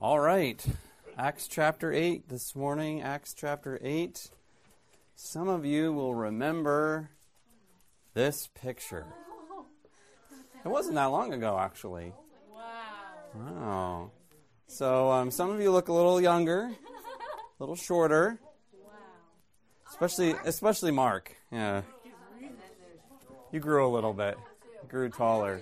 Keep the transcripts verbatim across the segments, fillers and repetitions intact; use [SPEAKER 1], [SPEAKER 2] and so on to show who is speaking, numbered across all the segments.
[SPEAKER 1] All right, Acts chapter eight this morning, Acts chapter eight. Some of you will remember this picture. It wasn't that long ago, actually.
[SPEAKER 2] Wow.
[SPEAKER 1] Wow. So um, some of you look a little younger, a little shorter.
[SPEAKER 2] Wow.
[SPEAKER 1] Especially, especially Mark. Yeah. You grew a little bit. You grew taller.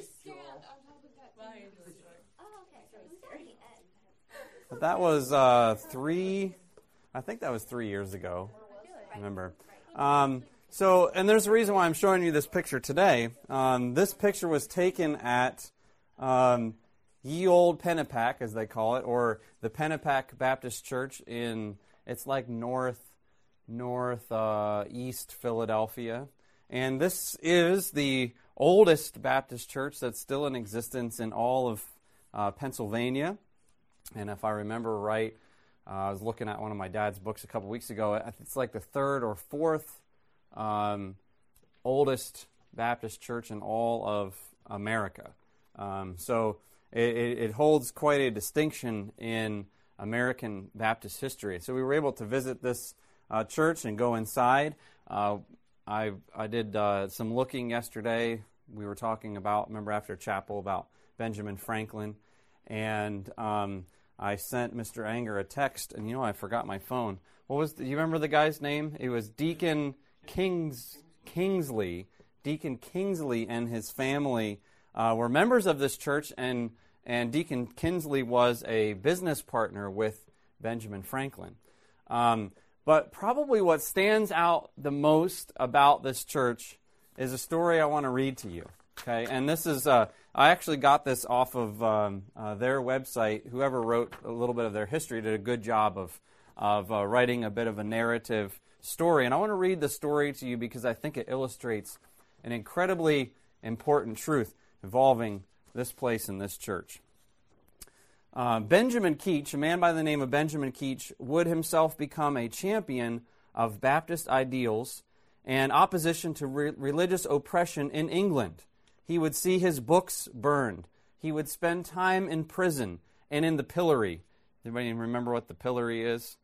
[SPEAKER 1] But that was uh, three, I think that was three years ago. Remember. Um, so, and there's a reason why I'm showing you this picture today. Um, this picture was taken at um, Ye Old Pennapack, as they call it, or the Pennapack Baptist Church in, it's like north, north uh, east Philadelphia. And this is the oldest Baptist church that's still in existence in all of uh, Pennsylvania. And if I remember right, uh, I was looking at one of my dad's books a couple weeks ago. It's like the third or fourth um, oldest Baptist church in all of America. Um, so it, it holds quite a distinction in American Baptist history. So we were able to visit this uh, church and go inside. Uh, I I did uh, some looking yesterday. We were talking about, remember after chapel, about Benjamin Franklin. And um, I sent Mister Anger a text, and you know, I forgot my phone. What was, the, you remember the guy's name? It was Deacon Kings, Kingsley. Deacon Kingsley and his family uh, were members of this church, and, and Deacon Kingsley was a business partner with Benjamin Franklin. Um, but probably what stands out the most about this church is a story I want to read to you. Okay, and this is, uh, I actually got this off of um, uh, their website. Whoever wrote a little bit of their history did a good job of, of uh, writing a bit of a narrative story. And I want to read the story to you because I think it illustrates an incredibly important truth involving this place and this church. Uh, Benjamin Keach, a man by the name of Benjamin Keach, would himself become a champion of Baptist ideals and opposition to re- religious oppression in England. He would see his books burned. He would spend time in prison and in the pillory. Anybody remember what the pillory is?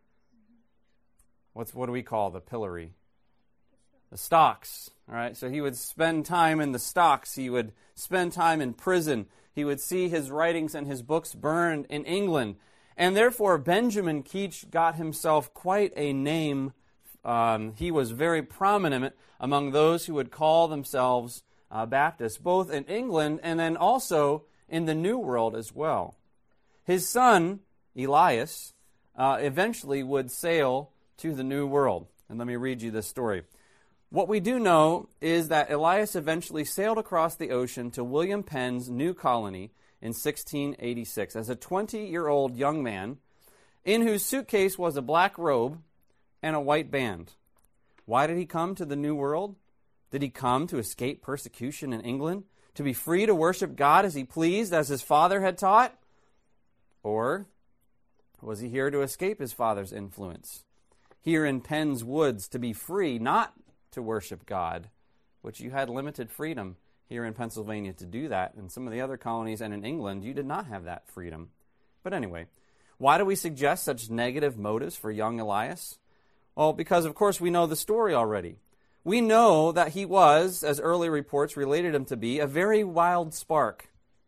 [SPEAKER 1] What's what do we call the pillory? The stocks. All right. So he would spend time in the stocks. He would spend time in prison. He would see his writings and his books burned in England. And therefore, Benjamin Keach got himself quite a name. Um, he was very prominent among those who would call themselves Uh, Baptist, both in England and then also in the New World as well. His son, Elias, uh, eventually would sail to the New World. And let me read you this story. What we do know is that Elias eventually sailed across the ocean to William Penn's new colony in sixteen eighty-six as a twenty-year-old young man in whose suitcase was a black robe and a white band. Why did he come to the New World? Did he come to escape persecution in England? To be free to worship God as he pleased, as his father had taught? Or was he here to escape his father's influence? Here in Penn's woods, to be free, not to worship God, which you had limited freedom here in Pennsylvania to do that. In some of the other colonies and in England, you did not have that freedom. But anyway, why do we suggest such negative motives for young Elias? Well, because, of course, we know the story already. We know that he was, as early reports related him to be, a very wild spark.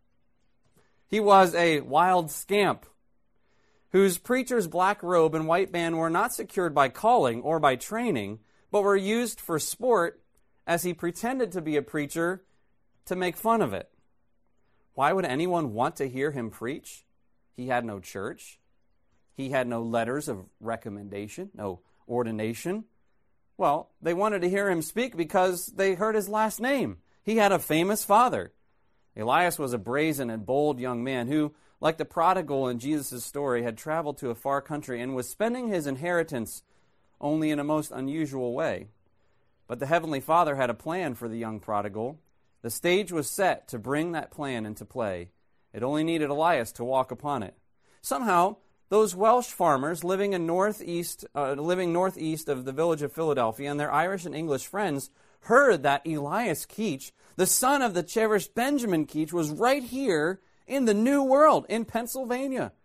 [SPEAKER 1] He was a wild scamp whose preacher's black robe and white band were not secured by calling or by training, but were used for sport as he pretended to be a preacher to make fun of it. Why would anyone want to hear him preach? He had no church. He had no letters of recommendation, no ordination. Well, they wanted to hear him speak because they heard his last name. He had a famous father. Elias was a brazen and bold young man who, like the prodigal in Jesus' story, had traveled to a far country and was spending his inheritance only in a most unusual way. But the Heavenly Father had a plan for the young prodigal. The stage was set to bring that plan into play. It only needed Elias to walk upon it. Somehow, those Welsh farmers living in northeast, uh, living northeast of the village of Philadelphia and their Irish and English friends heard that Elias Keach, the son of the cherished Benjamin Keach, was right here in the New World, in Pennsylvania.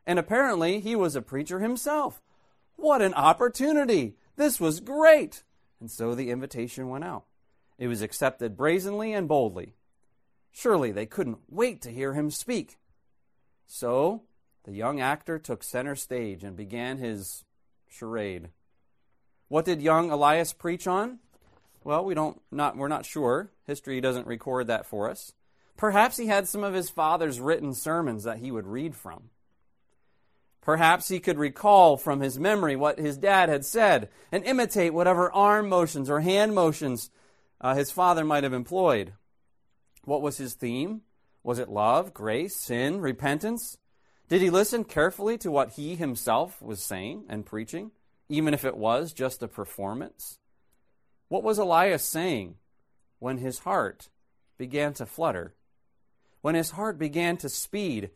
[SPEAKER 1] And apparently he was a preacher himself. What an opportunity! This was great! And so the invitation went out. It was accepted brazenly and boldly. Surely they couldn't wait to hear him speak. So the young actor took center stage and began his charade. What did young Elias preach on? Well, we don't not we're not sure. History doesn't record that for us. Perhaps he had some of his father's written sermons that he would read from. Perhaps he could recall from his memory what his dad had said and imitate whatever arm motions or hand motions uh, his father might have employed. What was his theme? Was it love, grace, sin, repentance? Did he listen carefully to what he himself was saying and preaching, even if it was just a performance? What was Elias saying when his heart began to flutter? When his heart began to speed?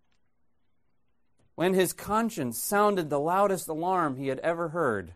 [SPEAKER 1] When his conscience sounded the loudest alarm he had ever heard?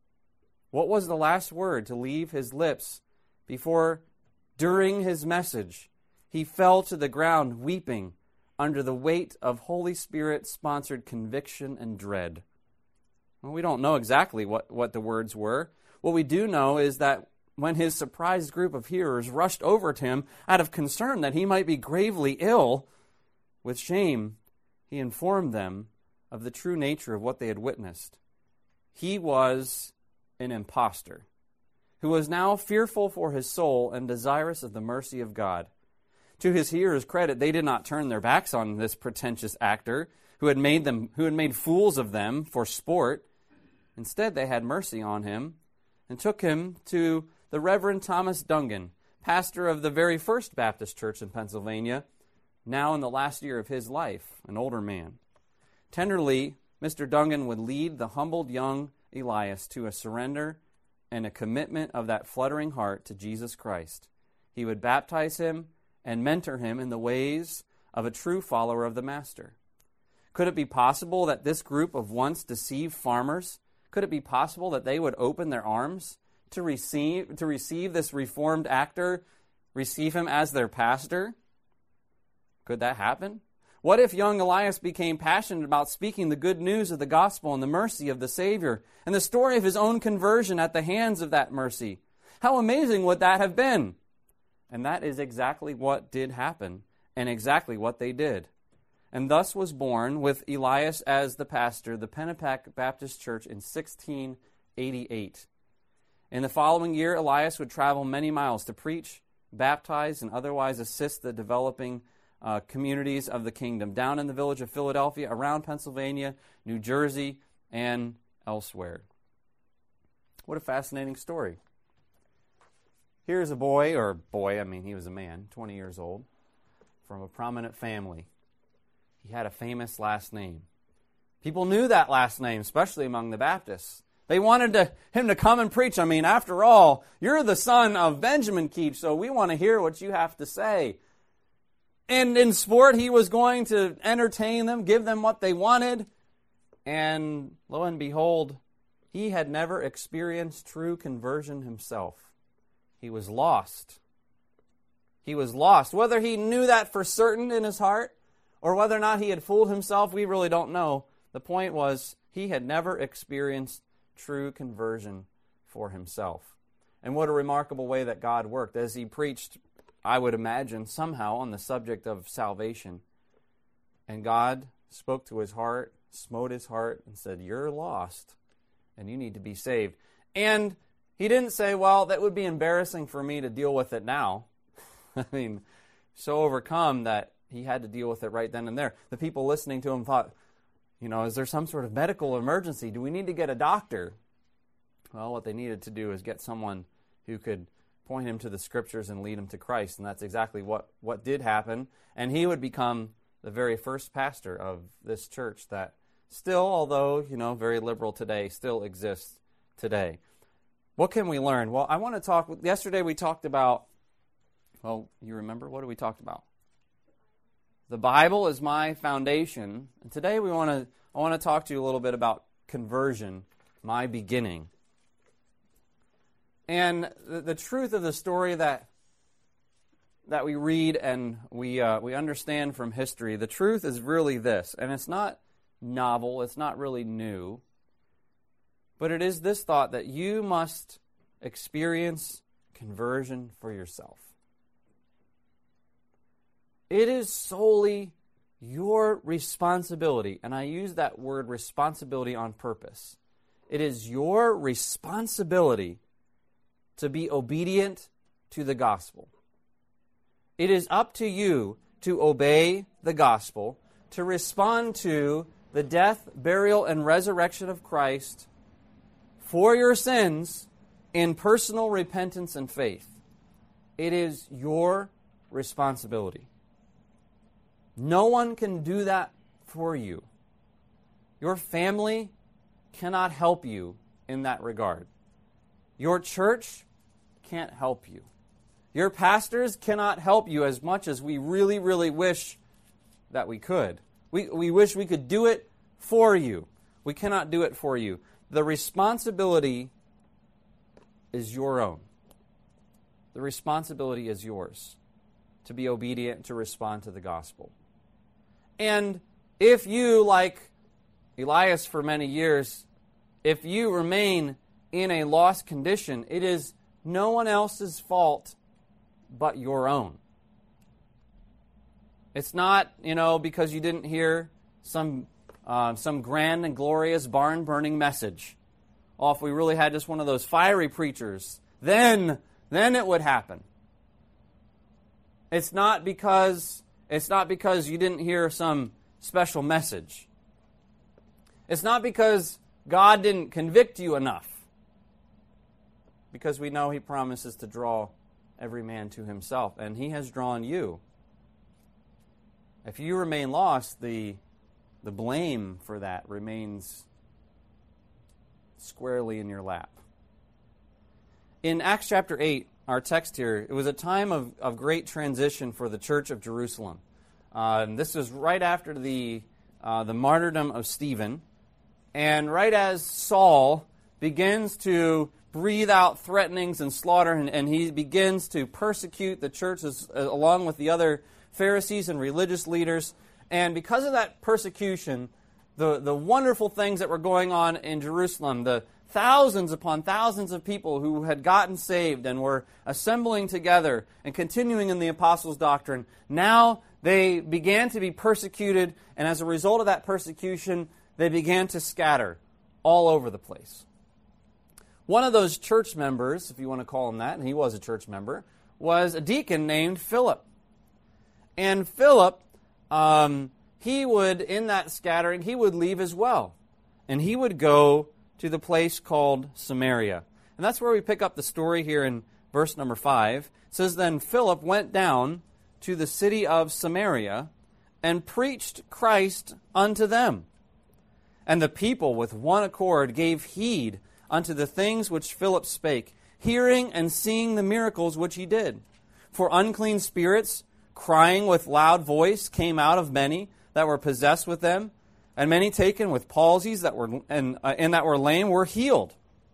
[SPEAKER 1] What was the last word to leave his lips before, during his message, he fell to the ground weeping under the weight of Holy Spirit-sponsored conviction and dread? Well, we don't know exactly what, what the words were. What we do know is that when his surprised group of hearers rushed over to him out of concern that he might be gravely ill, with shame, he informed them of the true nature of what they had witnessed. He was an impostor who was now fearful for his soul and desirous of the mercy of God. To his hearers' credit, they did not turn their backs on this pretentious actor who had made them, who had made fools of them for sport. Instead, they had mercy on him and took him to the Reverend Thomas Dungan, pastor of the very first Baptist church in Pennsylvania, now in the last year of his life, an older man. Tenderly, Mister Dungan would lead the humbled young Elias to a surrender and a commitment of that fluttering heart to Jesus Christ. He would baptize him and mentor him in the ways of a true follower of the Master. Could it be possible that this group of once deceived farmers, could it be possible that they would open their arms to receive to receive this reformed actor, receive him as their pastor? Could that happen? What if young Elias became passionate about speaking the good news of the gospel and the mercy of the Savior and the story of his own conversion at the hands of that mercy? How amazing would that have been? And that is exactly what did happen and exactly what they did. And thus was born, with Elias as the pastor, the Pennapack Baptist Church in sixteen eighty-eight. In the following year, Elias would travel many miles to preach, baptize, and otherwise assist the developing uh, communities of the kingdom down in the village of Philadelphia, around Pennsylvania, New Jersey, and elsewhere. What a fascinating story. Here's a boy, or boy, I mean he was a man, twenty years old, from a prominent family. He had a famous last name. People knew that last name, especially among the Baptists. They wanted to, him to come and preach. I mean, after all, you're the son of Benjamin Keach, so we want to hear what you have to say. And in sport, he was going to entertain them, give them what they wanted. And lo and behold, he had never experienced true conversion himself. He was lost. He was lost. Whether he knew that for certain in his heart, or whether or not he had fooled himself, we really don't know. The point was, he had never experienced true conversion for himself. And what a remarkable way that God worked. As he preached, I would imagine, somehow on the subject of salvation. And God spoke to his heart, smote his heart, and said, you're lost, and you need to be saved. And he didn't say, well, that would be embarrassing for me to deal with it now. I mean, so overcome that he had to deal with it right then and there. The people listening to him thought, you know, is there some sort of medical emergency? Do we need to get a doctor? Well, what they needed to do is get someone who could point him to the Scriptures and lead him to Christ. And that's exactly what, what did happen. And he would become the very first pastor of this church that still, although, you know, very liberal today, still exists today. What can we learn? Well, I want to talk, yesterday we talked about, well, you remember, what did we talk about? The Bible is my foundation. And today we want to I want to talk to you a little bit about conversion, my beginning. And the, the truth of the story that that we read and we uh, we understand from history, the truth is really this, and it's not novel. It's not really new. But it is this thought that you must experience conversion for yourself. It is solely your responsibility, and I use that word responsibility on purpose. It is your responsibility to be obedient to the gospel. It is up to you to obey the gospel, to respond to the death, burial, and resurrection of Christ for your sins in personal repentance and faith. It is your responsibility. No one can do that for you. Your family cannot help you in that regard. Your church can't help you. Your pastors cannot help you as much as we really, really wish that we could. We, we wish we could do it for you. We cannot do it for you. The responsibility is your own. The responsibility is yours to be obedient, to respond to the gospel. And if you, like Elias for many years, if you remain in a lost condition, it is no one else's fault but your own. It's not, you know, because you didn't hear some uh, some grand and glorious barn-burning message. Oh, if we really had just one of those fiery preachers, then, then it would happen. It's not because it's not because you didn't hear some special message. It's not because God didn't convict you enough. Because we know He promises to draw every man to Himself, and He has drawn you. If you remain lost, the, the blame for that remains squarely in your lap. In Acts chapter eight, our text here, it was a time of, of great transition for the church of Jerusalem. Uh, and this was right after the, uh, the martyrdom of Stephen, and right as Saul begins to breathe out threatenings and slaughter, and, and he begins to persecute the church as, uh, along with the other Pharisees and religious leaders. And because of that persecution, the, the wonderful things that were going on in Jerusalem, the thousands upon thousands of people who had gotten saved and were assembling together and continuing in the apostles' doctrine, now they began to be persecuted, and as a result of that persecution, they began to scatter all over the place. One of those church members, if you want to call him that, and he was a church member, was a deacon named Philip. And Philip, um, he would, in that scattering, he would leave as well. And he would go to the place called Samaria. And that's where we pick up the story here in verse number five. It says, "Then Philip went down to the city of Samaria and preached Christ unto them. And the people with one accord gave heed unto the things which Philip spake, hearing and seeing the miracles which he did. For unclean spirits, crying with loud voice, came out of many that were possessed with them, and many taken with palsies that were and, uh, and that were lame were healed."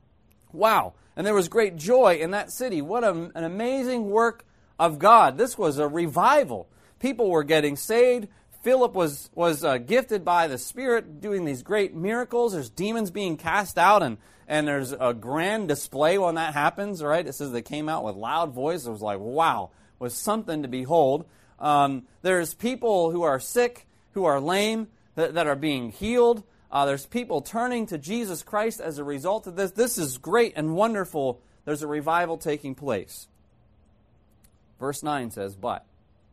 [SPEAKER 1] Wow. And there was great joy in that city. What a, an amazing work of God. This was a revival. People were getting saved. Philip was, was uh, gifted by the Spirit doing these great miracles. There's demons being cast out, and, and there's a grand display when that happens, right? It says they came out with loud voice. It was like, wow, it was something to behold. Um, there's people who are sick, who are lame, that, that are being healed. Uh, there's people turning to Jesus Christ as a result of this. This is great and wonderful. There's a revival taking place. Verse nine says, But,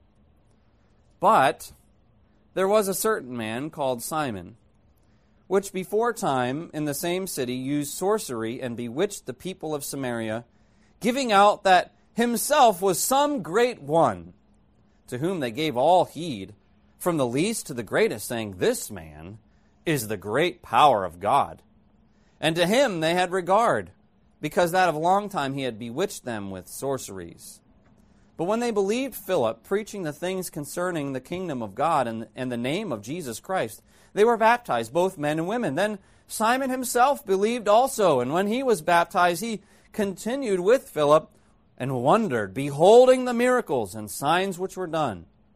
[SPEAKER 1] but there was a certain man called Simon, which before time in the same city used sorcery and bewitched the people of Samaria, giving out that himself was some great one, to whom they gave all heed, from the least to the greatest, saying, This man is the great power of God. And to him they had regard, because that of long time he had bewitched them with sorceries. But when they believed Philip, preaching the things concerning the kingdom of God and, and the name of Jesus Christ, they were baptized, both men and women. Then Simon himself believed also, and when he was baptized, he continued with Philip and wondered, beholding the miracles and signs which were done.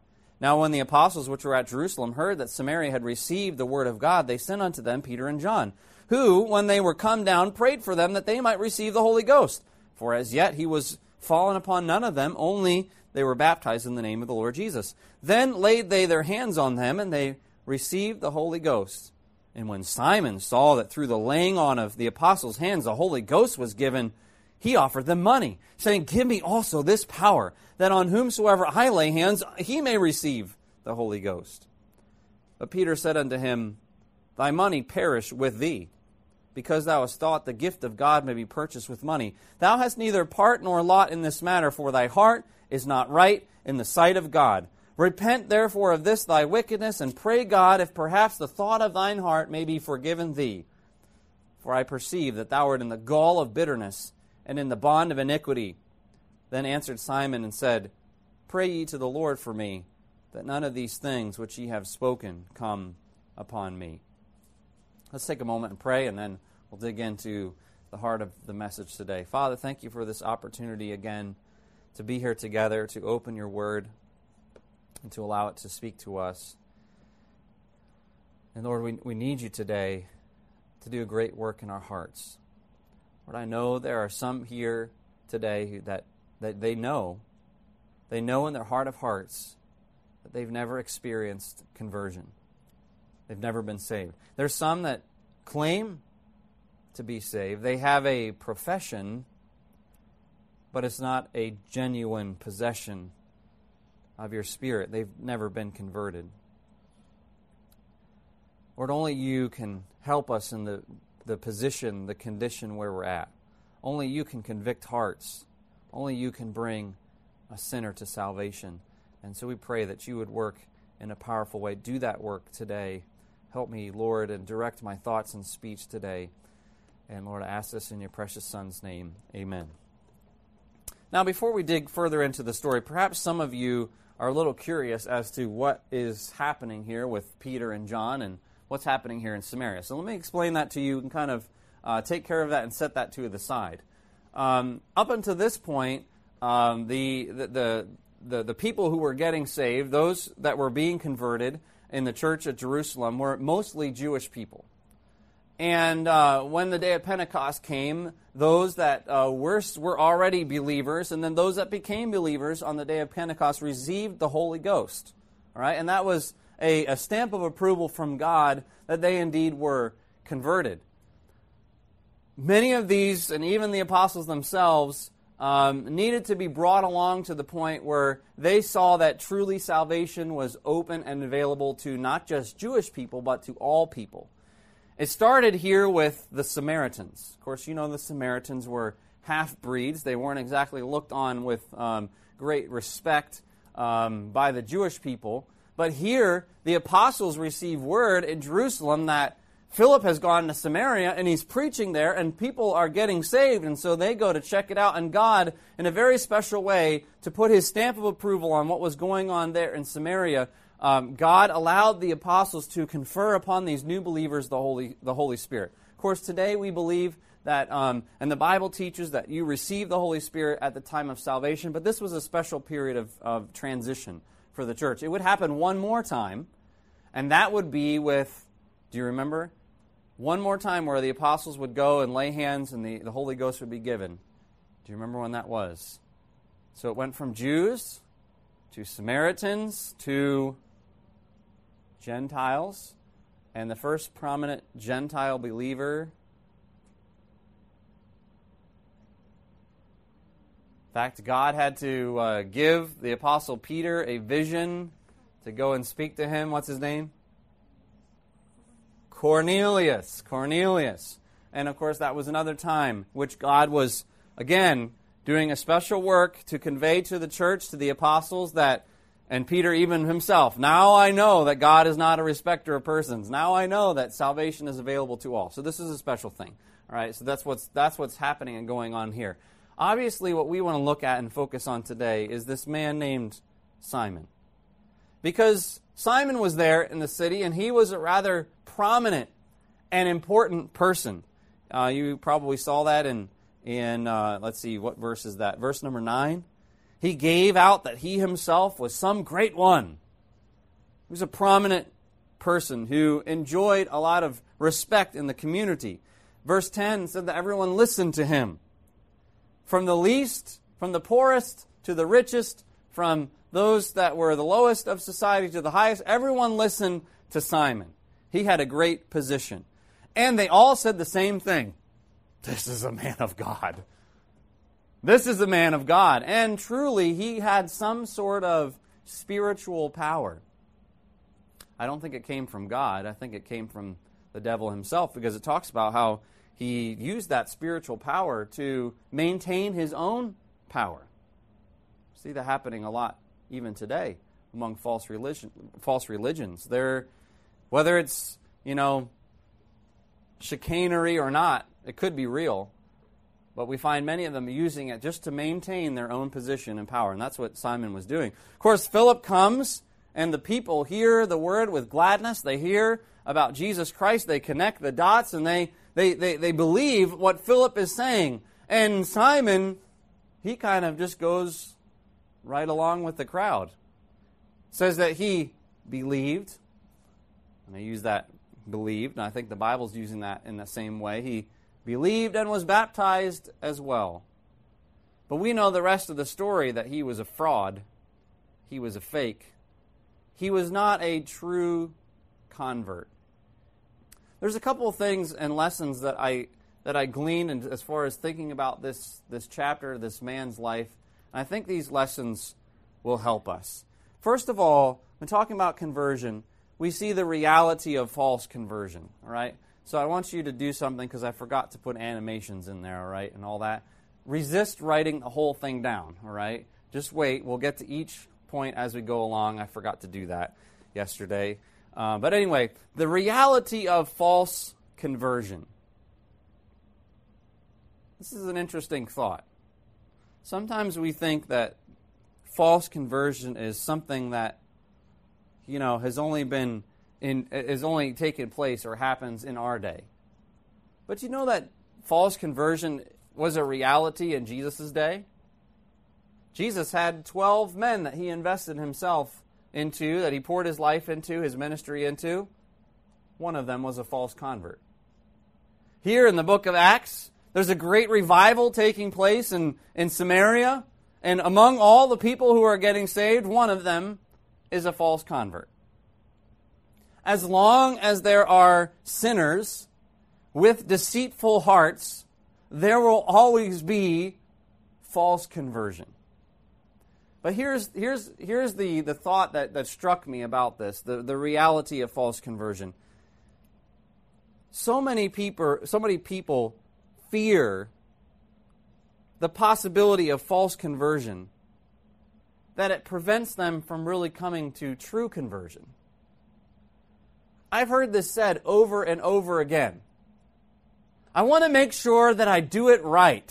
[SPEAKER 1] Now when the apostles which were at Jerusalem heard that Samaria had received the word of God, they sent unto them Peter and John, who, when they were come down, prayed for them that they might receive the Holy Ghost. For as yet he was fallen upon none of them, only they were baptized in the name of the Lord Jesus. Then laid they their hands on them, and they received the Holy Ghost. And when Simon saw that through the laying on of the apostles' hands the Holy Ghost was given, he offered them money, saying, Give me also this power, that on whomsoever I lay hands, he may receive the Holy Ghost. But Peter said unto him, Thy money perish with thee, because thou hast thought the gift of God may be purchased with money. Thou hast neither part nor lot in this matter, for thy heart is not right in the sight of God. Repent therefore of this thy wickedness, and pray God, if perhaps the thought of thine heart may be forgiven thee. For I perceive that thou art in the gall of bitterness, and in the bond of iniquity. Then answered Simon and said, Pray ye to the Lord for me, that none of these things which ye have spoken come upon me. Let's take a moment and pray, and then we'll dig into the heart of the message today. Father, thank you for this opportunity again to be here together, to open your word, and to allow it to speak to us. And Lord, we, we need you today to do a great work in our hearts. Lord, I know there are some here today who, that, that they know, they know in their heart of hearts that they've never experienced conversion. They've never been saved. There's some that claim to be saved. They have a profession, but it's not a genuine possession of your Spirit. They've never been converted. Lord, only you can help us in the, the position, the condition where we're at. Only you can convict hearts. Only you can bring a sinner to salvation. And so we pray that you would work in a powerful way. Do that work today. Help me, Lord, and direct my thoughts and speech today. And Lord, I ask this in your precious Son's name. Amen. Now, before we dig further into the story, perhaps some of you are a little curious as to what is happening here with Peter and John and what's happening here in Samaria. So let me explain that to you and kind of uh, take care of that and set that to the side. Um, up until this point, um, the, the, the, the, the people who were getting saved, those that were being converted in the church at Jerusalem, were mostly Jewish people. And uh, when the day of Pentecost came, those that uh, were, were already believers, and then those that became believers on the day of Pentecost received the Holy Ghost. All right? And that was a, a stamp of approval from God that they indeed were converted. Many of these, and even the apostles themselves, um, needed to be brought along to the point where they saw that truly salvation was open and available to not just Jewish people, but to all people. It started here with the Samaritans. Of course, you know the Samaritans were half-breeds. They weren't exactly looked on with um, great respect um, by the Jewish people. But here, the apostles receive word in Jerusalem that Philip has gone to Samaria, and he's preaching there, and people are getting saved, and so they go to check it out. And God, in a very special way, to put his stamp of approval on what was going on there in Samaria, Um, God allowed the apostles to confer upon these new believers the Holy, the Holy Spirit. Of course, today we believe that, um, and the Bible teaches that you receive the Holy Spirit at the time of salvation, but this was a special period of, of transition for the church. It would happen one more time, and that would be with, do you remember? One more time where the apostles would go and lay hands and the, the Holy Ghost would be given. Do you remember when that was? So it went from Jews to Samaritans to Gentiles, and the first prominent Gentile believer, in fact, God had to uh, give the Apostle Peter a vision to go and speak to him. What's his name? Cornelius. Cornelius. And of course, that was another time which God was, again, doing a special work to convey to the church, to the apostles, that, and Peter even himself, now I know that God is not a respecter of persons. Now I know that salvation is available to all. So this is a special thing. All right, so that's what's that's what's happening and going on here. Obviously, what we want to look at and focus on today is this man named Simon. Because Simon was there in the city, and he was a rather prominent and important person. Uh, you probably saw that in, in uh, let's see, what verse is that? Verse number nine. He gave out that he himself was some great one. He was a prominent person who enjoyed a lot of respect in the community. Verse ten said that everyone listened to him. From the least, from the poorest to the richest, from those that were the lowest of society to the highest, everyone listened to Simon. He had a great position. And they all said the same thing. This is a man of God. This is a man of God. And truly, he had some sort of spiritual power. I don't think it came from God. I think it came from the devil himself, because it talks about how he used that spiritual power to maintain his own power. See that happening a lot even today among false religion, false religions. They're, whether it's, you know, chicanery or not, it could be real. But we find many of them using it just to maintain their own position and power. And that's what Simon was doing. Of course, Philip comes, and the people hear the word with gladness. They hear about Jesus Christ. They connect the dots, and they, they, they, they believe what Philip is saying. And Simon, he kind of just goes right along with the crowd. It says that he believed. And I use that believed, and I think the Bible's using that in the same way. He believed and was baptized as well. But we know the rest of the story, that he was a fraud. He was a fake. He was not a true convert. There's a couple of things and lessons that I that I gleaned in, as far as thinking about this, this chapter, this man's life. And I think these lessons will help us. First of all, when talking about conversion, we see the reality of false conversion, all right? So I want you to do something, because I forgot to put animations in there, all right, and all that. Resist writing the whole thing down, all right? Just wait. We'll get to each point as we go along. I forgot to do that yesterday. Uh, but anyway, the reality of false conversion. This is an interesting thought. Sometimes we think that false conversion is something that, you know, has only been in has only taken place or happens in our day. But you know that false conversion was a reality in Jesus' day? Jesus had twelve men that he invested himself into, that he poured his life into, his ministry into. One of them was a false convert. Here in the book of Acts, there's a great revival taking place in, in Samaria, and among all the people who are getting saved, one of them is a false convert. As long as there are sinners with deceitful hearts, there will always be false conversion. But here's here's here's the, the thought that, that struck me about this, the, the reality of false conversion. So many people so many people fear the possibility of false conversion that it prevents them from really coming to true conversion. I've heard this said over and over again. I want to make sure that I do it right.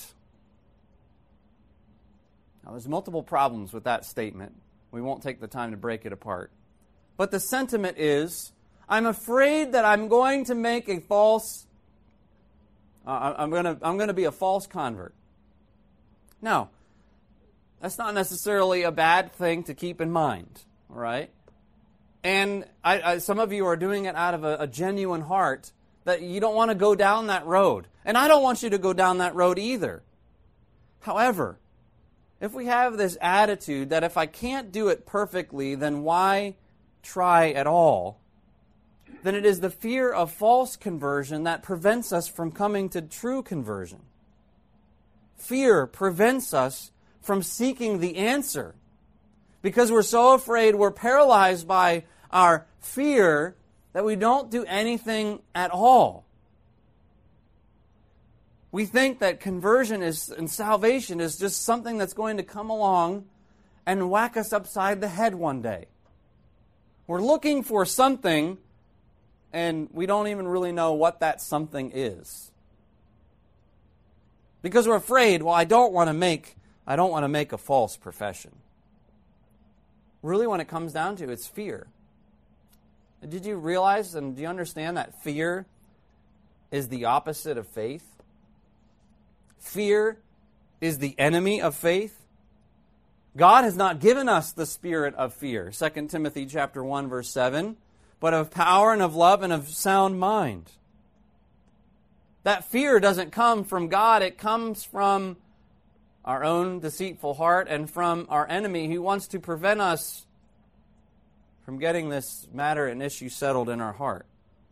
[SPEAKER 1] Now, there's multiple problems with that statement. We won't take the time to break it apart. But the sentiment is, I'm afraid that I'm going to make a false, uh, I'm going to I'm going to be a false convert. Now, that's not necessarily a bad thing to keep in mind, all right? And I, I, some of you are doing it out of a, a genuine heart, that you don't want to go down that road. And I don't want you to go down that road either. However, if we have this attitude that if I can't do it perfectly, then why try at all? Then it is the fear of false conversion that prevents us from coming to true conversion. Fear prevents us from seeking the answer, because we're so afraid, we're paralyzed by our fear, that we don't do anything at all. We think that conversion is and salvation is just something that's going to come along and whack us upside the head one day. We're looking for something, and we don't even really know what that something is. Because we're afraid, well, I don't want to make I don't want to make a false profession. Really, when it comes down to it, it's fear. Did you realize and do you understand that fear is the opposite of faith? Fear is the enemy of faith. God has not given us the spirit of fear, Second Timothy chapter one, verse seven, but of power and of love and of sound mind. That fear doesn't come from God. It comes from our own deceitful heart and from our enemy who wants to prevent us from getting this matter and issue settled in our heart.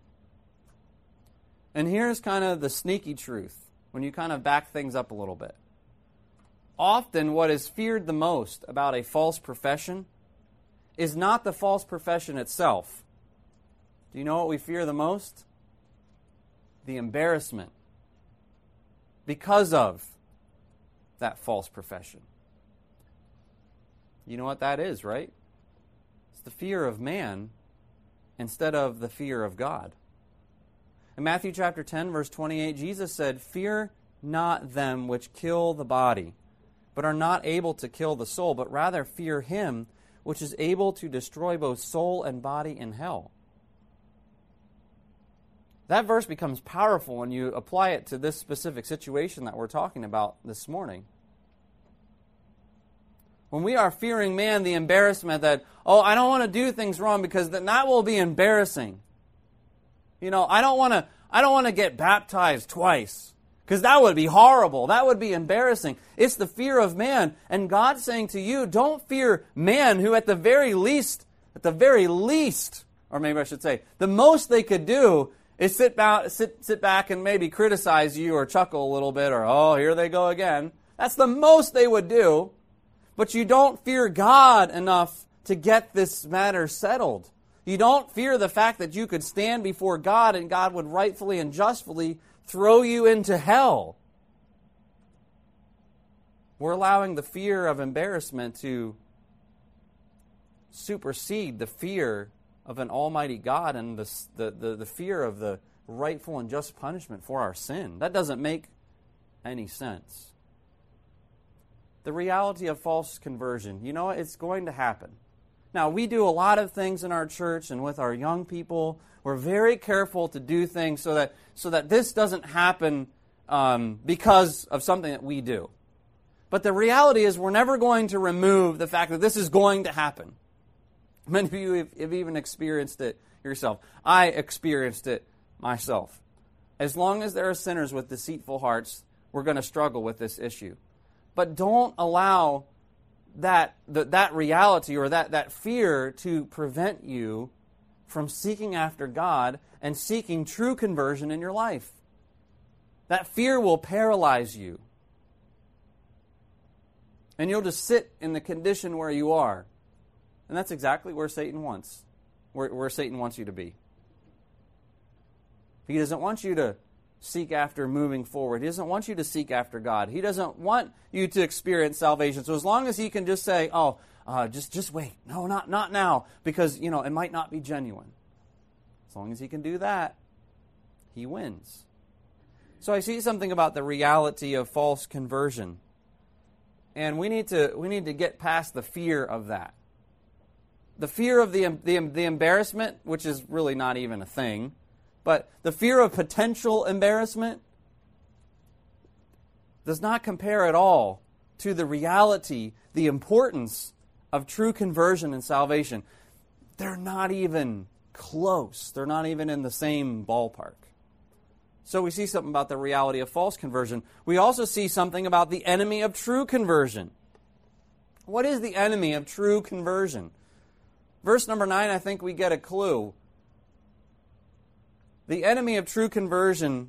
[SPEAKER 1] And here's kind of the sneaky truth when you kind of back things up a little bit. Often what is feared the most about a false profession is not the false profession itself. Do you know what we fear the most? The embarrassment because of that false profession. You know what that is, right? It's the fear of man instead of the fear of God. In Matthew chapter ten, verse twenty-eight, Jesus said, "Fear not them which kill the body, but are not able to kill the soul, but rather fear him which is able to destroy both soul and body in hell." That verse becomes powerful when you apply it to this specific situation that we're talking about this morning. When we are fearing man, the embarrassment that, oh, I don't want to do things wrong because then that will be embarrassing. You know, I don't want to I don't want to get baptized twice because that would be horrible. That would be embarrassing. It's the fear of man. And God's saying to you, don't fear man who at the very least, at the very least, or maybe I should say, the most they could do is sit back, sit, sit back and maybe criticize you or chuckle a little bit or, oh, here they go again. That's the most they would do. But you don't fear God enough to get this matter settled. You don't fear the fact that you could stand before God and God would rightfully and justly throw you into hell. We're allowing the fear of embarrassment to supersede the fear of an almighty God and the, the, the, the fear of the rightful and just punishment for our sin. That doesn't make any sense. The reality of false conversion, you know, it's going to happen. Now, we do a lot of things in our church and with our young people. We're very careful to do things so that so that this doesn't happen um, because of something that we do. But the reality is we're never going to remove the fact that this is going to happen. Many of you have, have even experienced it yourself. I experienced it myself. As long as there are sinners with deceitful hearts, we're going to struggle with this issue. But don't allow that that, that reality or that, that fear to prevent you from seeking after God and seeking true conversion in your life. That fear will paralyze you. And you'll just sit in the condition where you are. And that's exactly where Satan wants, where, where Satan wants you to be. He doesn't want you to seek after moving forward. He doesn't want you to seek after God. He doesn't want you to experience salvation. So as long as he can just say, oh, uh, just just wait. No, not not now, because, you know, it might not be genuine. As long as he can do that, he wins. So I see something about the reality of false conversion. And we need to we need to get past the fear of that. The fear of the, the, the embarrassment, which is really not even a thing, but the fear of potential embarrassment does not compare at all to the reality, the importance of true conversion and salvation. They're not even close. They're not even in the same ballpark. So we see something about the reality of false conversion. We also see something about the enemy of true conversion. What is the enemy of true conversion? Verse number nine, I think we get a clue. The enemy of true conversion,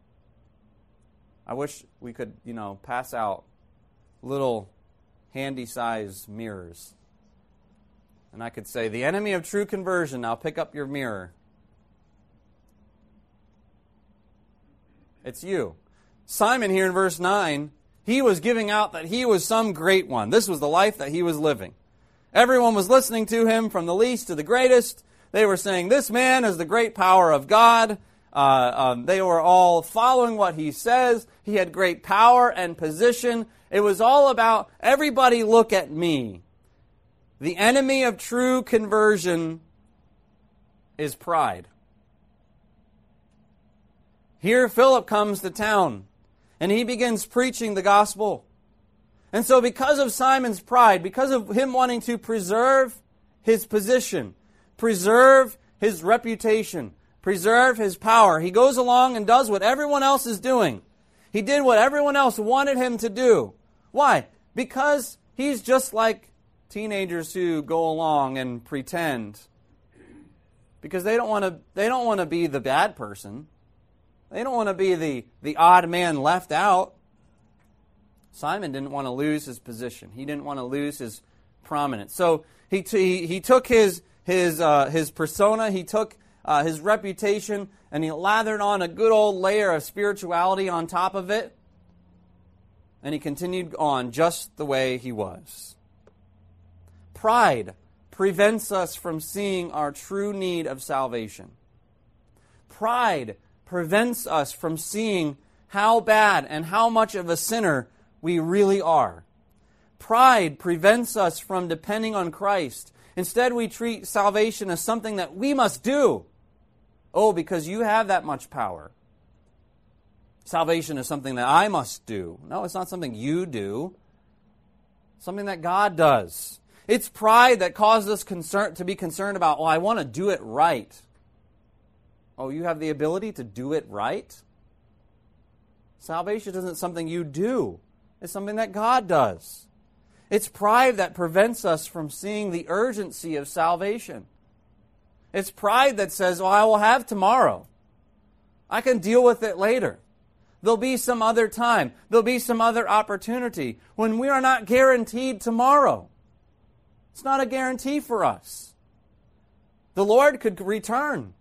[SPEAKER 1] I wish we could, you know, pass out little handy-sized mirrors. And I could say, the enemy of true conversion, now pick up your mirror. It's you. Simon here in verse nine, he was giving out that he was some great one. This was the life that he was living. Everyone was listening to him from the least to the greatest. They were saying, this man is the great power of God. Uh, um, they were all following what he says. He had great power and position. It was all about, everybody look at me. The enemy of true conversion is pride. Here Philip comes to town, and he begins preaching the gospel. And so because of Simon's pride, because of him wanting to preserve his position, preserve his reputation, preserve his power, he goes along and does what everyone else is doing. He did what everyone else wanted him to do. Why? Because he's just like teenagers who go along and pretend. Because they don't want to they don't want to be the bad person. They don't want to be the, the odd man left out. Simon didn't want to lose his position. He didn't want to lose his prominence. So he t- he took his his uh, his persona, he took uh, his reputation, and he lathered on a good old layer of spirituality on top of it, and he continued on just the way he was. Pride prevents us from seeing our true need of salvation. Pride prevents us from seeing how bad and how much of a sinner we really are. Pride prevents us from depending on Christ. Instead, we treat salvation as something that we must do. Oh, because you have that much power. Salvation is something that I must do. No, it's not something you do. It's something that God does. It's pride that causes us concern, to be concerned about, oh, I want to do it right. Oh, you have the ability to do it right? Salvation isn't something you do. It's something that God does. It's pride that prevents us from seeing the urgency of salvation. It's pride that says, oh, I will have tomorrow. I can deal with it later. There'll be some other time. There'll be some other opportunity when we are not guaranteed tomorrow. It's not a guarantee for us. The Lord could return.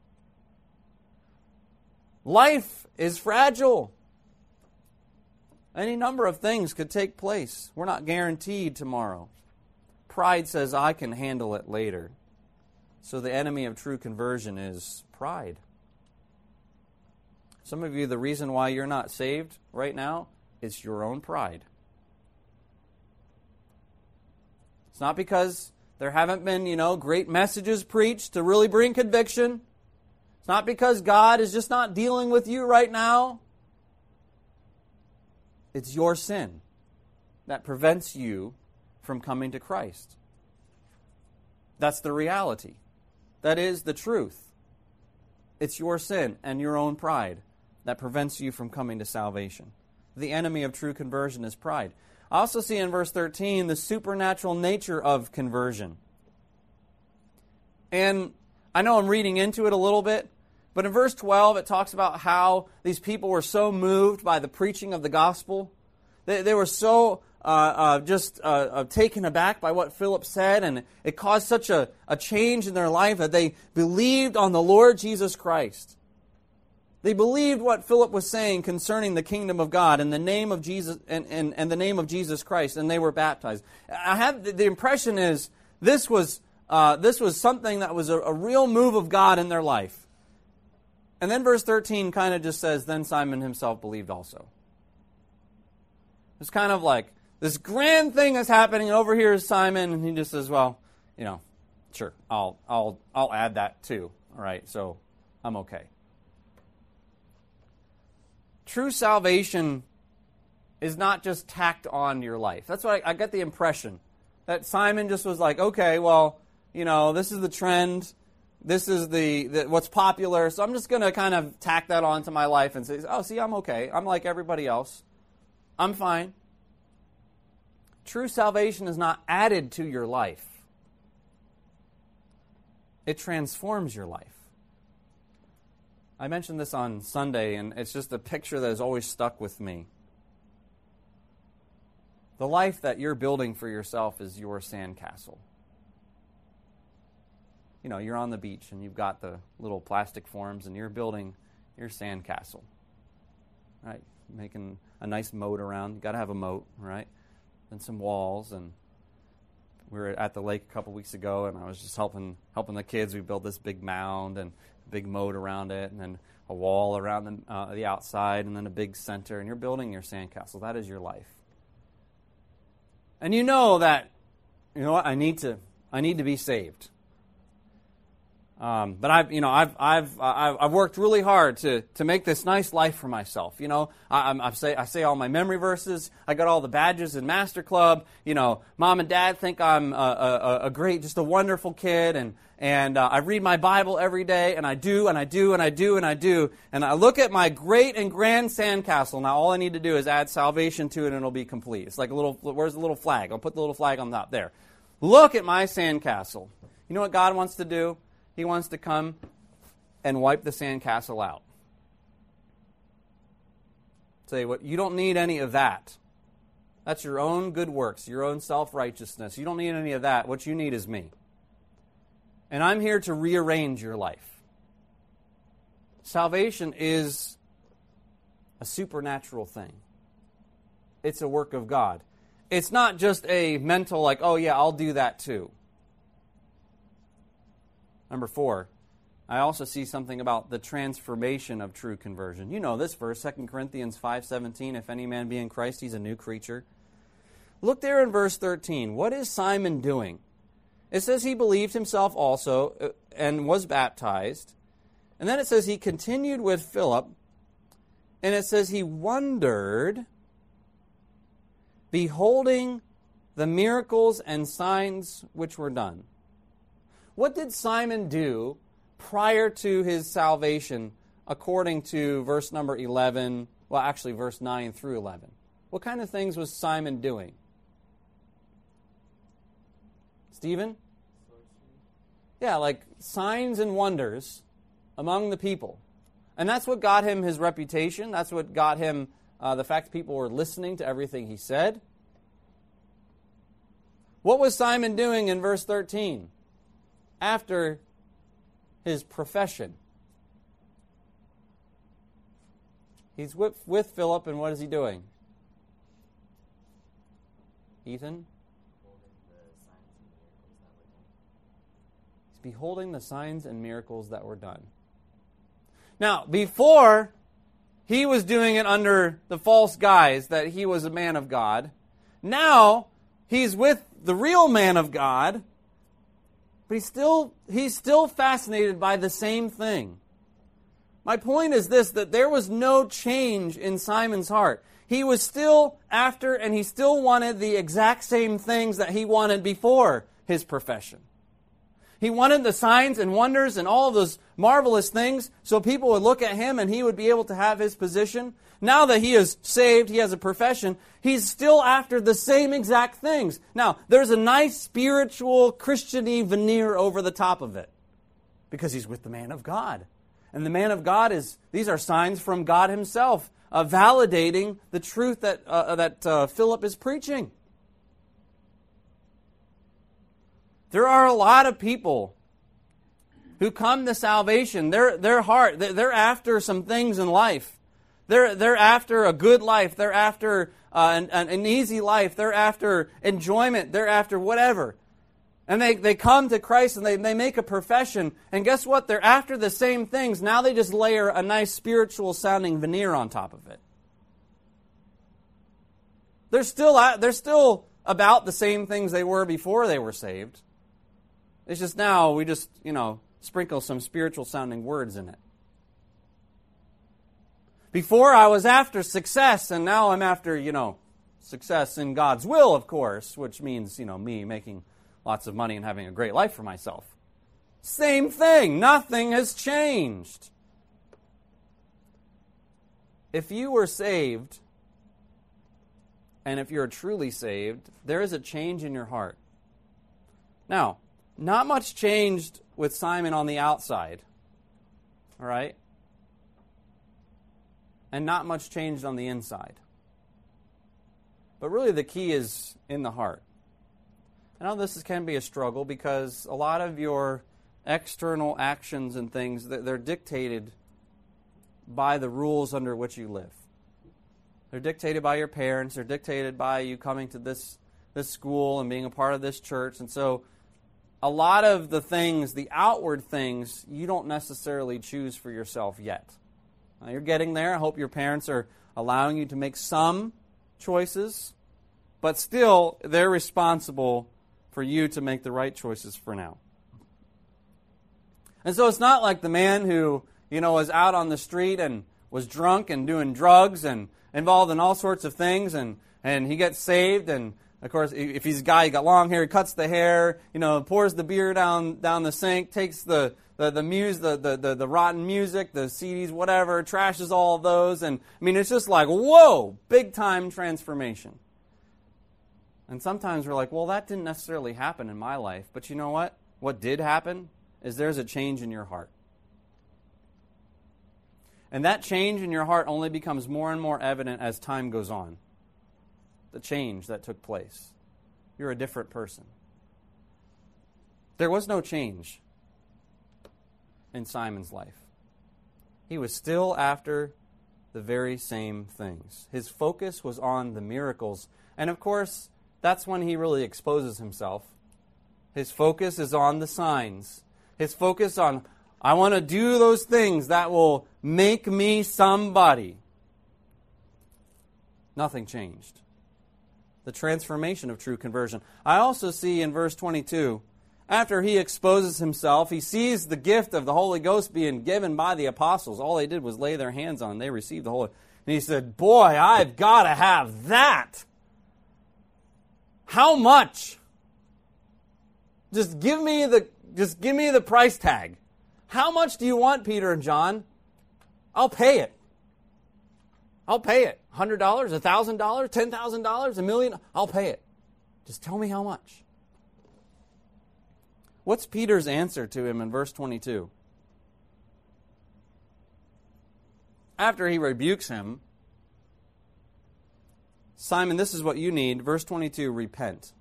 [SPEAKER 1] Life is fragile. Any number of things could take place. We're not guaranteed tomorrow. Pride says, I can handle it later. So the enemy of true conversion is pride. Some of you, the reason why you're not saved right now is your own pride. It's not because there haven't been, you know, great messages preached to really bring conviction. It's not because God is just not dealing with you right now. It's your sin that prevents you from coming to Christ. That's the reality. That is the truth. It's your sin and your own pride that prevents you from coming to salvation. The enemy of true conversion is pride. I also see in verse thirteen the supernatural nature of conversion. And I know I'm reading into it a little bit, but in verse twelve it talks about how these people were so moved by the preaching of the gospel. They, they were so uh, uh, just uh, uh, taken aback by what Philip said, and it caused such a, a change in their life that they believed on the Lord Jesus Christ. They believed what Philip was saying concerning the kingdom of God and the name of Jesus and, and, and the name of Jesus Christ, and they were baptized. I have the, the impression is this was uh, this was something that was a, a real move of God in their life. And then verse thirteen kind of just says, then Simon himself believed also. It's kind of like this grand thing is happening over here is Simon, and he just says, well, you know, sure, I'll I'll I'll add that too. All right, so I'm okay. True salvation is not just tacked on your life. That's what I, I get the impression. That Simon just was like, okay, well, you know, this is the trend. This is the, the what's popular. So I'm just going to kind of tack that onto my life and say, oh, see, I'm okay. I'm like everybody else. I'm fine. True salvation is not added to your life. It transforms your life. I mentioned this on Sunday, and it's just a picture that has always stuck with me. The life that you're building for yourself is your sandcastle. You know, you're on the beach, and you've got the little plastic forms, and you're building your sandcastle. Right? Making a nice moat around. You've got to have a moat, right? And some walls, and we were at the lake a couple weeks ago, and I was just helping helping the kids. We built this big mound and a big moat around it, and then a wall around the, uh, the outside, and then a big center. And you're building your sandcastle. That is your life. And you know that, you know what? I need to. I need to be saved. Um, but I've, you know, I've, I've, I've, I've worked really hard to, to make this nice life for myself. You know, I, I'm, I say, I say all my memory verses. I got all the badges in Master Club. You know, mom and dad think I'm a, a, a great, just a wonderful kid, and and uh, I read my Bible every day, and I do, and I do, and I do, and I do, and I look at my great and grand sandcastle. Now, all I need to do is add salvation to it, and it'll be complete. It's like a little. Where's the little flag? I'll put the little flag on top there. Look at my sandcastle. You know what God wants to do? He wants to come and wipe the sandcastle out. Say, what? You don't need any of that. That's your own good works, your own self-righteousness. You don't need any of that. What you need is me. And I'm here to rearrange your life. Salvation is a supernatural thing. It's a work of God. It's not just a mental, like, oh yeah, I'll do that too. Number four, I also see something about the transformation of true conversion. You know this verse, Second Corinthians five seventeen, if any man be in Christ, he's a new creature. Look there in verse thirteen. What is Simon doing? It says he believed himself also and was baptized. And then it says he continued with Philip. And it says he wondered, beholding the miracles and signs which were done. What did Simon do prior to his salvation according to verse number eleven? Well, actually verse nine through eleven. What kind of things was Simon doing? Stephen? Yeah, like signs and wonders among the people. And that's what got him his reputation. That's what got him uh, the fact that people were listening to everything he said. What was Simon doing in verse thirteen? After his profession. He's with, with Philip, and what is he doing? Ethan? He's beholding the signs and miracles that were done. Now, before, he was doing it under the false guise that he was a man of God. Now, he's with the real man of God, but he's still, he's still fascinated by the same thing. My point is this, that there was no change in Simon's heart. He was still after, and he still wanted the exact same things that he wanted before his profession. He wanted the signs and wonders and all of those marvelous things so people would look at him and he would be able to have his position. Now that he is saved, he has a profession, he's still after the same exact things. Now, there's a nice spiritual Christian-y veneer over the top of it because he's with the man of God. And the man of God is, these are signs from God himself, uh, validating the truth that, uh, that uh, Philip is preaching. There are a lot of people who come to salvation. Their, their heart, they're after some things in life. They're, they're after a good life. They're after uh, an, an easy life. They're after enjoyment. They're after whatever. And they, they come to Christ and they, they make a profession. And guess what? They're after the same things. Now they just layer a nice spiritual sounding veneer on top of it. They're still, they're still about the same things they were before they were saved. It's just now we just, you know, sprinkle some spiritual sounding words in it. Before I was after success, and now I'm after, you know, success in God's will, of course, which means, you know, me making lots of money and having a great life for myself. Same thing. Nothing has changed. If you were saved, and if you're truly saved, there is a change in your heart. Now, not much changed with Simon on the outside. All right? And not much changed on the inside. But really the key is in the heart. I know this is, can be a struggle because a lot of your external actions and things, they're dictated by the rules under which you live. They're dictated by your parents. They're dictated by you coming to this, this school and being a part of this church. And so a lot of the things, the outward things, you don't necessarily choose for yourself yet. Now, you're getting there. I hope your parents are allowing you to make some choices, but still, they're responsible for you to make the right choices for now. And so it's not like the man who, you know, was out on the street and was drunk and doing drugs and involved in all sorts of things, and, and he gets saved, and of course, if he's a guy, he got long hair, he cuts the hair, you know, pours the beer down down the sink, takes the the the, muse, the, the, the, the rotten music, the C Ds, whatever, trashes all of those, and I mean, it's just like, whoa, big time transformation. And sometimes we're like, well, that didn't necessarily happen in my life, but you know what? What did happen is there's a change in your heart. And that change in your heart only becomes more and more evident as time goes on. The change that took place. You're a different person. There was no change in Simon's life. He was still after the very same things. His focus was on the miracles. And of course, that's when he really exposes himself. His focus is on the signs. His focus on, I want to do those things that will make me somebody. Nothing changed. The transformation of true conversion. I also see in verse twenty-two, after he exposes himself, he sees the gift of the Holy Ghost being given by the apostles. All they did was lay their hands on it. They received the Holy Ghost. And he said, boy, I've got to have that. How much? Just give me the just give me the price tag. How much do you want, Peter and John? I'll pay it. I'll pay it. one hundred dollars, one thousand dollars, ten thousand dollars, a million? I'll pay it. Just tell me how much. What's Peter's answer to him in verse twenty-two? After he rebukes him, Simon, this is what you need. Verse twenty-two, repent.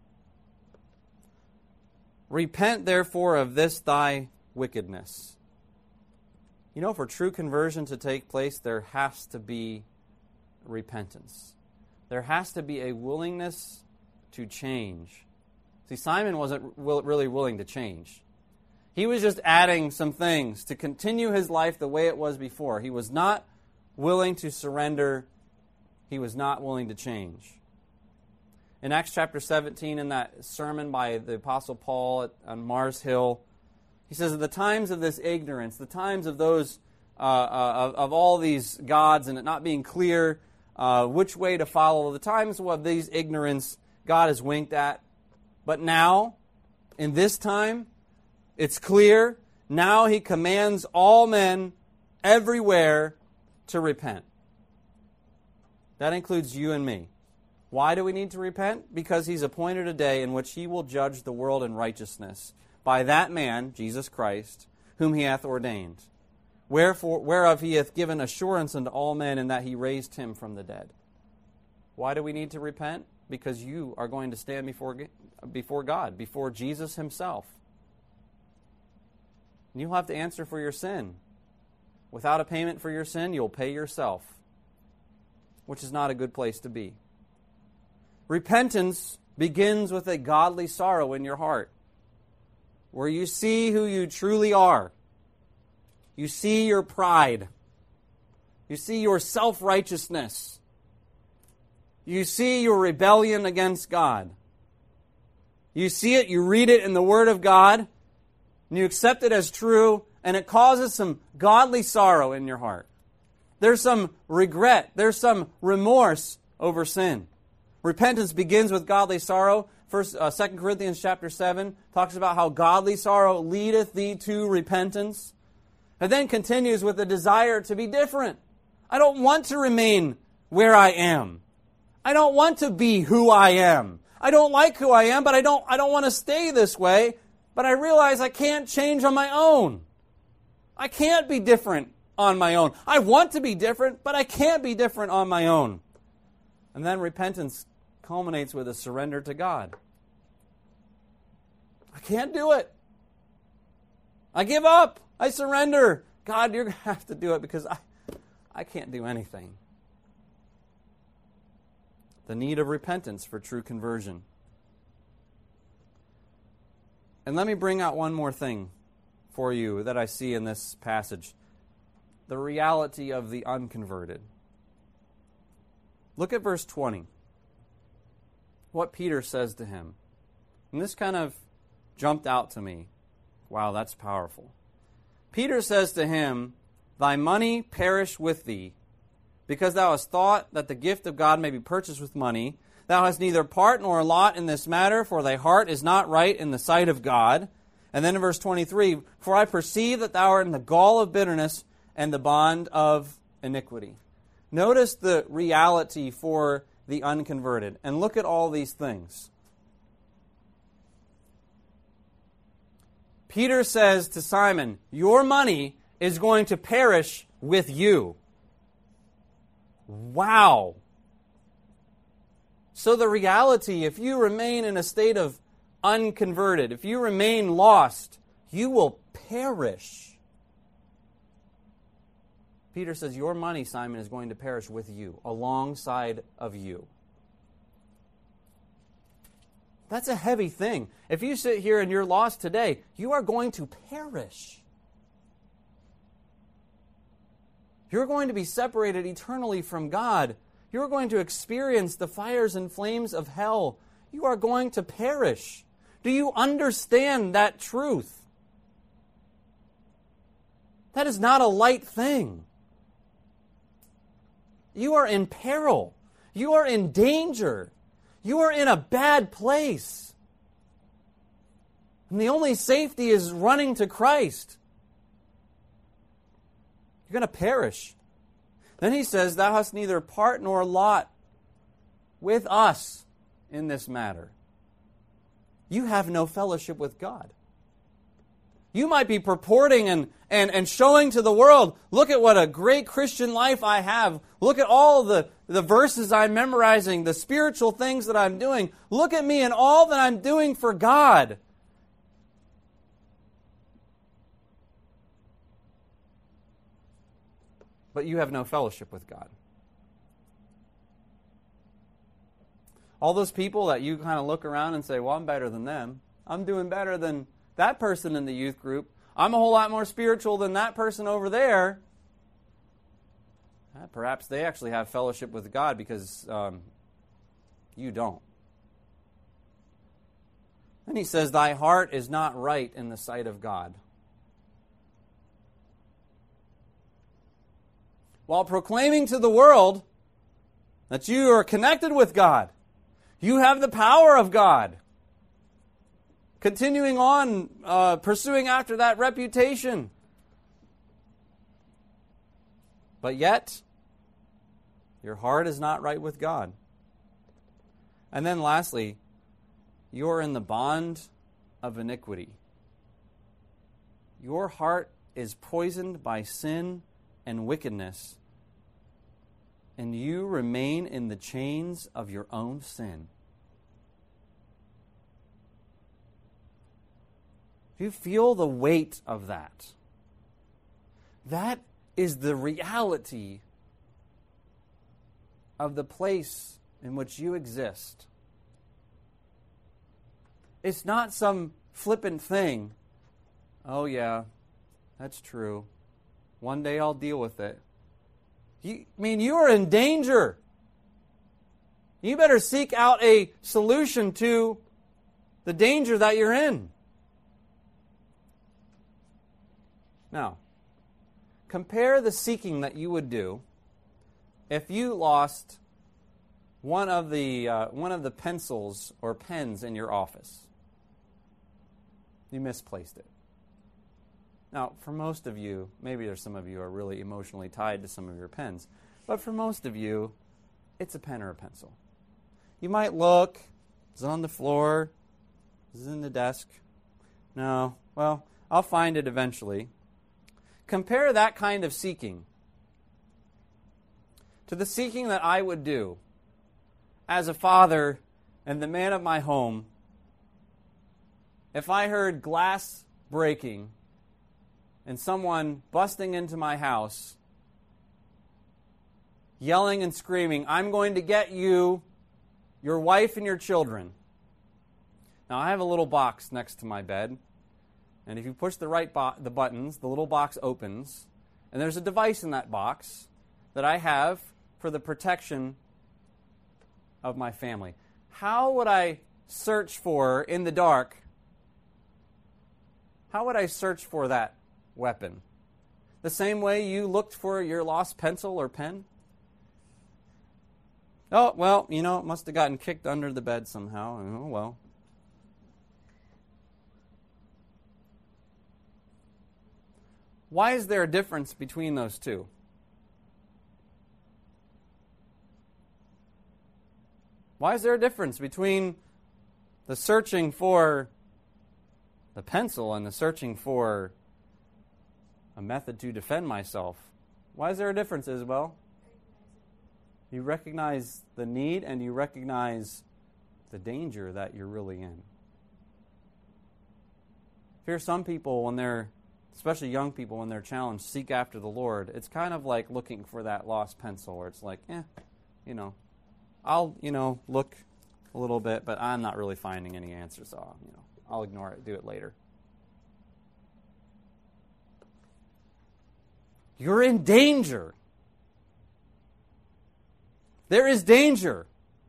[SPEAKER 1] Repent, therefore, of this thy wickedness. You know, for true conversion to take place, there has to be repentance. There has to be a willingness to change. See, Simon wasn't really willing to change. He was just adding some things to continue his life the way it was before. He was not willing to surrender. He was not willing to change. In Acts chapter seventeen, in that sermon by the Apostle Paul at, on Mars Hill, he says, at the times of this ignorance, the times of those, uh, uh, of, of all these gods and it not being clear uh, which way to follow, the times of these ignorance, God has winked at. But now, in this time, it's clear. Now he commands all men everywhere to repent. That includes you and me. Why do we need to repent? Because he's appointed a day in which he will judge the world in righteousness by that man, Jesus Christ, whom he hath ordained, wherefore, whereof he hath given assurance unto all men, in that he raised him from the dead. Why do we need to repent? Because you are going to stand before, before God, before Jesus himself. And you'll have to answer for your sin. Without a payment for your sin, you'll pay yourself, which is not a good place to be. Repentance begins with a godly sorrow in your heart, where you see who you truly are. You see your pride. You see your self-righteousness. You see your rebellion against God. You see it, you read it in the Word of God, and you accept it as true, and it causes some godly sorrow in your heart. There's some regret. There's some remorse over sin. Repentance begins with godly sorrow. First, uh, Second Corinthians chapter seven talks about how godly sorrow leadeth thee to repentance. And then continues with the desire to be different. I don't want to remain where I am. I don't want to be who I am. I don't like who I am, but I don't, I don't want to stay this way. But I realize I can't change on my own. I can't be different on my own. I want to be different, but I can't be different on my own. And then repentance culminates with a surrender to God. I can't do it. I give up. I surrender. God, you're going to have to do it because I, I can't do anything. The need of repentance for true conversion. And let me bring out one more thing for you that I see in this passage. The reality of the unconverted. Look at verse twenty. What Peter says to him. And this kind of jumped out to me. Wow, that's powerful. Peter says to him, "Thy money perish with thee, because thou hast thought that the gift of God may be purchased with money. Thou hast neither part nor lot in this matter, for thy heart is not right in the sight of God." And then in verse twenty-three, "For I perceive that thou art in the gall of bitterness and the bond of iniquity." Notice the reality for the unconverted. And look at all these things. Peter says to Simon, "Your money is going to perish with you." Wow. So the reality, if you remain in a state of unconverted, if you remain lost, you will perish. Peter says, your money, Simon, is going to perish with you, alongside of you. That's a heavy thing. If you sit here and you're lost today, you are going to perish. You're going to be separated eternally from God. You're going to experience the fires and flames of hell. You are going to perish. Do you understand that truth? That is not a light thing. You are in peril. You are in danger. You are in a bad place. And the only safety is running to Christ. You're going to perish. Then he says, "Thou hast neither part nor lot with us in this matter." You have no fellowship with God. You might be purporting and, and, and showing to the world, look at what a great Christian life I have. Look at all the, the verses I'm memorizing, the spiritual things that I'm doing. Look at me and all that I'm doing for God. But you have no fellowship with God. All those people that you kind of look around and say, well, I'm better than them. I'm doing better than that person in the youth group. I'm a whole lot more spiritual than that person over there. Uh, perhaps they actually have fellowship with God because um, you don't. And he says, thy heart is not right in the sight of God. While proclaiming to the world that you are connected with God, you have the power of God. Continuing on, uh, pursuing after that reputation. But yet, your heart is not right with God. And then lastly, you are in the bond of iniquity. Your heart is poisoned by sin and wickedness, and you remain in the chains of your own sin. Do you feel the weight of that? That is the reality of the place in which you exist. It's not some flippant thing. Oh yeah, that's true. One day I'll deal with it. You, I mean, you are in danger. You better seek out a solution to the danger that you're in. Now, compare the seeking that you would do if you lost one of the uh, one of the pencils or pens in your office. You misplaced it. Now, for most of you, maybe there's some of you who are really emotionally tied to some of your pens, but for most of you, it's a pen or a pencil. You might look, is it on the floor? Is it in the desk? No. Well, I'll find it eventually. Compare that kind of seeking to the seeking that I would do as a father and the man of my home if I heard glass breaking and someone busting into my house, yelling and screaming, I'm going to get you, your wife and your children. Now, I have a little box next to my bed, and if you push the right bo- the buttons, the little box opens, and there's a device in that box that I have for the protection of my family. How would I search for, in the dark, how would I search for that weapon. The same way you looked for your lost pencil or pen. Oh, well, you know, it must have gotten kicked under the bed somehow. Oh, well. Why is there a difference between those two? Why is there a difference between the searching for the pencil and the searching for a method to defend myself? Why is there a difference, Isabel? You recognize the need and you recognize the danger that you're really in. Here, some people, when they're, especially young people, when they're challenged, seek after the Lord, it's kind of like looking for that lost pencil where it's like, eh, you know, I'll, you know, look a little bit, but I'm not really finding any answers. So, you know, I'll ignore it, do it later. You're in danger. There is danger.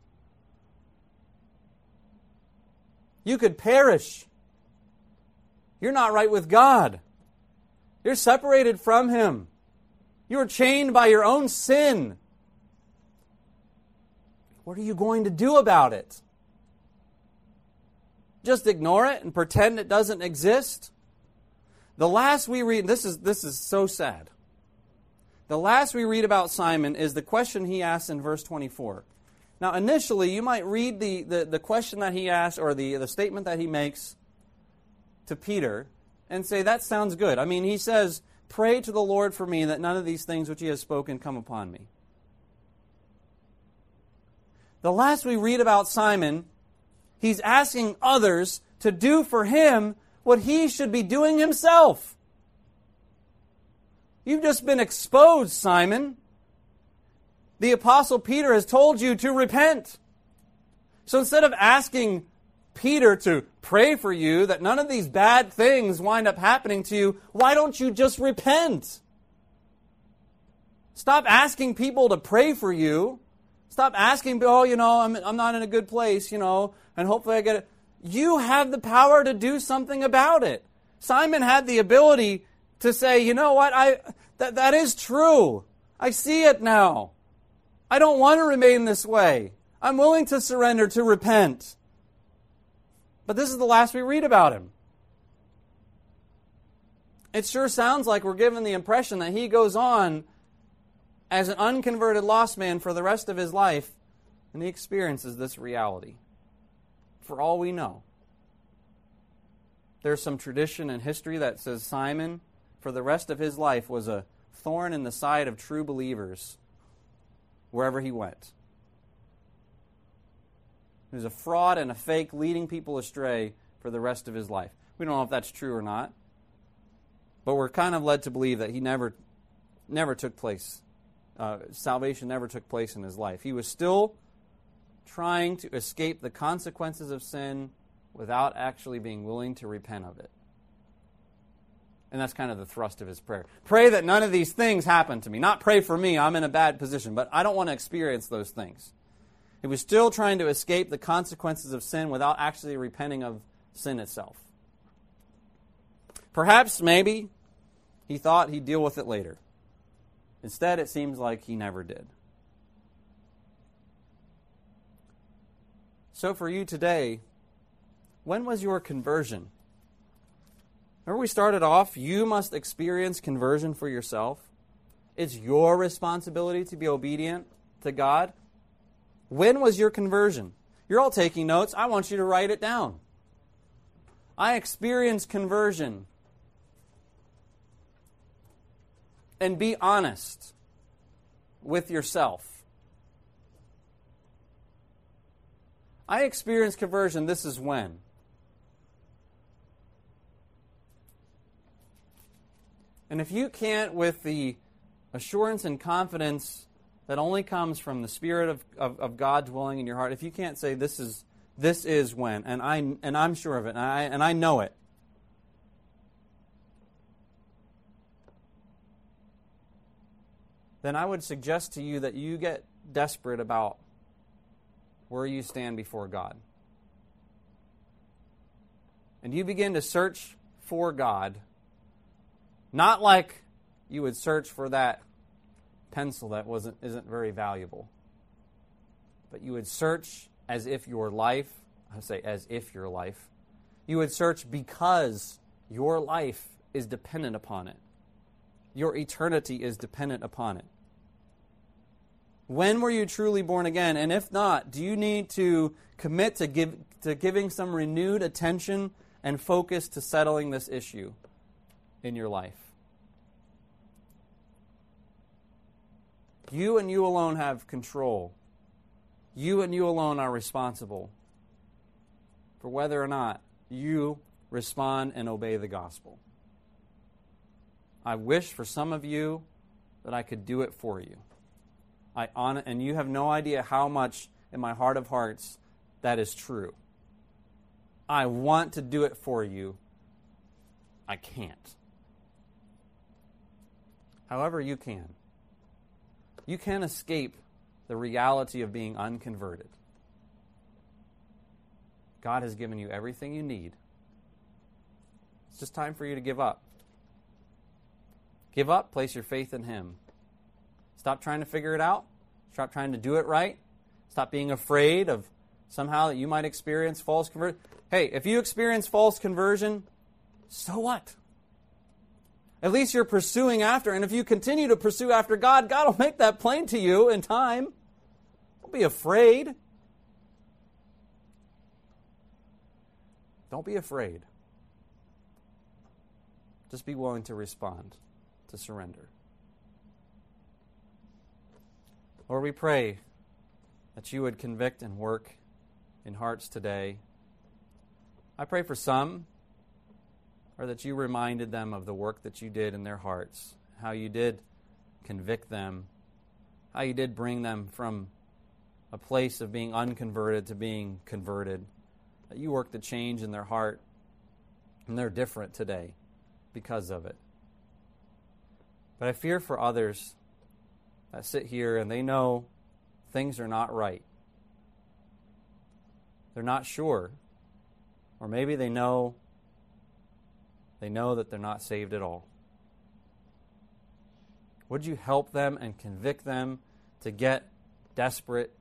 [SPEAKER 1] You could perish. You're not right with God. You're separated from Him. You are chained by your own sin. What are you going to do about it? Just ignore it and pretend it doesn't exist? The last we read, this is this is so sad. The last we read about Simon is the question he asks in verse twenty-four. Now, initially, you might read the, the, the question that he asks or the, the statement that he makes to Peter and say, that sounds good. I mean, he says, pray to the Lord for me that none of these things which He has spoken come upon me. The last we read about Simon, he's asking others to do for him what he should be doing himself. You've just been exposed, Simon. The Apostle Peter has told you to repent. So instead of asking Peter to pray for you that none of these bad things wind up happening to you, why don't you just repent? Stop asking people to pray for you. Stop asking, oh, you know, I'm, I'm not in a good place, you know, and hopefully I get it. You have the power to do something about it. Simon had the ability to say, you know what, I that that is true. I see it now. I don't want to remain this way. I'm willing to surrender, to repent. But this is the last we read about him. It sure sounds like we're given the impression that he goes on as an unconverted lost man for the rest of his life, and he experiences this reality. For all we know. There's some tradition and history that says Simon, for the rest of his life, was a thorn in the side of true believers wherever he went. He was a fraud and a fake, leading people astray for the rest of his life. We don't know if that's true or not, but we're kind of led to believe that he never, never took place. Uh, salvation never took place in his life. He was still trying to escape the consequences of sin without actually being willing to repent of it. And that's kind of the thrust of his prayer. Pray that none of these things happen to me. Not pray for me, I'm in a bad position, but I don't want to experience those things. He was still trying to escape the consequences of sin without actually repenting of sin itself. Perhaps, maybe, he thought he'd deal with it later. Instead, it seems like he never did. So for you today, when was your conversion? Remember we started off, you must experience conversion for yourself. It's your responsibility to be obedient to God. When was your conversion? You're all taking notes. I want you to write it down. I experienced conversion. And be honest with yourself. I experienced conversion, this is when. And if you can't, with the assurance and confidence that only comes from the Spirit of, of, of God dwelling in your heart, if you can't say this is this is when, and I and I'm sure of it, and I and I know it, then I would suggest to you that you get desperate about where you stand before God. And you begin to search for God Not like you would search for that pencil that wasn't isn't very valuable. But you would search as if your life, I say as if your life, you would search because your life is dependent upon it. Your eternity is dependent upon it. When were you truly born again? And if not, do you need to commit to give to giving some renewed attention and focus to settling this issue in your life? You and you alone have control. You and you alone are responsible for whether or not you respond and obey the gospel. I wish for some of you that I could do it for you. I on and you have no idea how much in my heart of hearts that is true. I want to do it for you. I can't. However, you can. You can escape the reality of being unconverted. God has given you everything you need. It's just time for you to give up. Give up, place your faith in Him. Stop trying to figure it out. Stop trying to do it right. Stop being afraid of somehow that you might experience false conversion. Hey, if you experience false conversion, so what? At least you're pursuing after, and if you continue to pursue after God, God will make that plain to you in time. Don't be afraid. Don't be afraid. Just be willing to respond, to surrender. Lord, we pray that you would convict and work in hearts today. I pray for some, or that you reminded them of the work that you did in their hearts, how you did convict them, how you did bring them from a place of being unconverted to being converted, that you worked a change in their heart, and they're different today because of it. But I fear for others that sit here and they know things are not right. They're not sure. Or maybe they know they know that they're not saved at all. Would you help them and convict them to get desperate?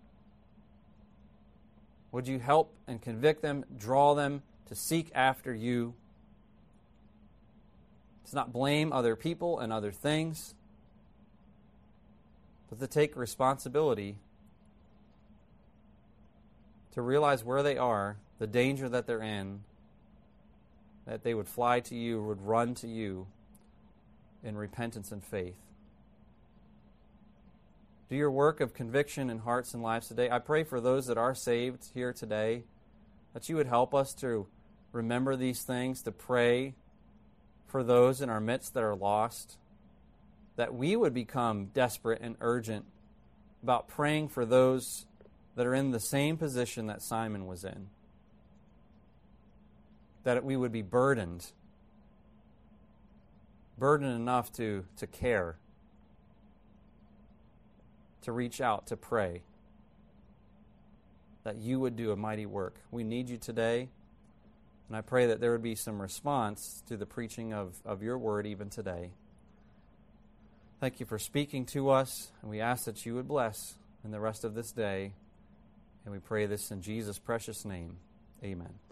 [SPEAKER 1] Would you help and convict them, draw them to seek after you? To not blame other people and other things, but to take responsibility, to realize where they are, the danger that they're in, that they would fly to you, would run to you in repentance and faith. Do your work of conviction in hearts and lives today. I pray for those that are saved here today, that you would help us to remember these things, to pray for those in our midst that are lost, that we would become desperate and urgent about praying for those that are in the same position that Simon was in. That we would be burdened, burdened enough to, to care, to reach out, to pray, that you would do a mighty work. We need you today, and I pray that there would be some response to the preaching of, of your word even today. Thank you for speaking to us, and we ask that you would bless in the rest of this day, and we pray this in Jesus' precious name. Amen.